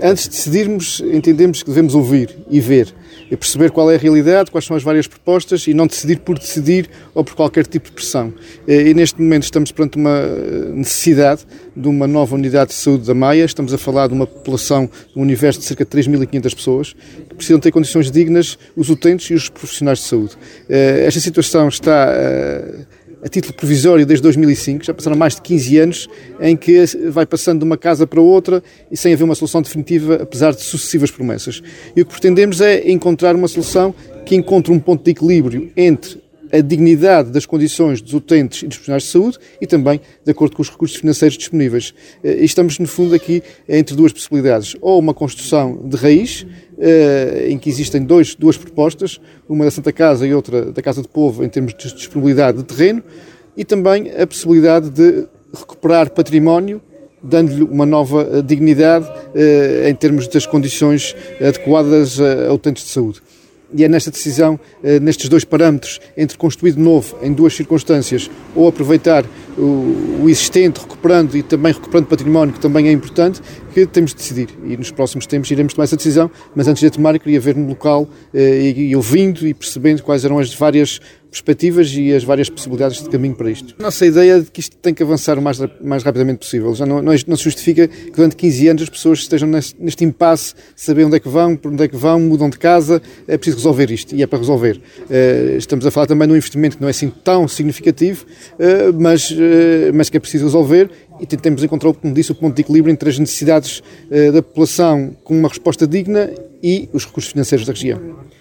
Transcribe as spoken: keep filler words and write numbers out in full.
Antes de decidirmos, entendemos que devemos ouvir e ver, e perceber qual é a realidade, quais são as várias propostas e não decidir por decidir ou por qualquer tipo de pressão. E neste momento estamos perante uma necessidade de uma nova unidade de saúde da Maia. Estamos a falar de uma população, um universo de cerca de três mil e quinhentas pessoas que precisam ter condições dignas, os utentes e os profissionais de saúde. Esta situação está a título provisório desde dois mil e cinco, já passaram mais de quinze anos em que vai passando de uma casa para outra e sem haver uma solução definitiva, apesar de sucessivas promessas. E o que pretendemos é encontrar uma solução que encontre um ponto de equilíbrio entre a dignidade das condições dos utentes e dos profissionais de saúde e também de acordo com os recursos financeiros disponíveis. E estamos, no fundo, aqui entre duas possibilidades. Ou uma construção de raiz, em que existem dois, duas propostas, uma da Santa Casa e outra da Casa do Povo, em termos de disponibilidade de terreno, e também a possibilidade de recuperar património, dando-lhe uma nova dignidade em termos das condições adequadas a utentes de saúde. E é nesta decisão, nestes dois parâmetros, entre construir de novo em duas circunstâncias ou aproveitar o, o existente, recuperando e também recuperando património, que também é importante, que temos de decidir. E nos próximos tempos iremos tomar essa decisão, mas antes de a tomar eu queria ver no local e, e ouvindo e percebendo quais eram as várias perspectivas e as várias possibilidades de caminho para isto. A nossa ideia é de que isto tem que avançar o mais, mais rapidamente possível. Já não, não, não se justifica que durante quinze anos as pessoas estejam neste, neste impasse, saber onde é que vão, por onde é que vão, mudam de casa. É preciso resolver isto e é para resolver. Uh, estamos a falar também de um investimento que não é assim tão significativo, uh, mas, uh, mas que é preciso resolver e tentamos encontrar, como disse, o ponto de equilíbrio entre as necessidades uh, da população com uma resposta digna e os recursos financeiros da região.